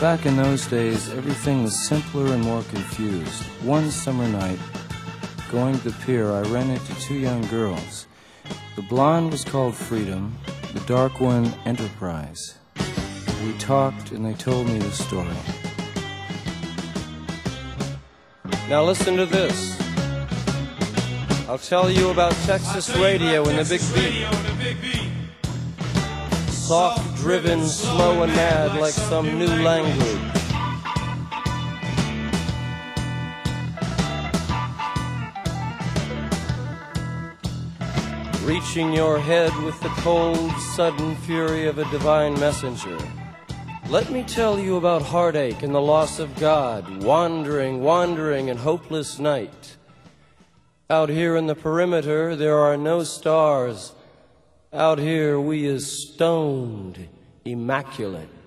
Back in those days, everything was simpler and more confused. One summer night, going to the pier, I ran into two young girls. The blonde was called Freedom, the dark one Enterprise. We talked and they told me the story. Now listen to this. I'll tell you about Texas radio and the Big Beat. Soft, driven, slow and mad like some new language. Reaching your head with the cold, sudden fury of a divine messenger. Let me tell you about heartache and the loss of God, wandering in hopeless night. Out here in the perimeter, there are no stars. Out here we is stoned, immaculate.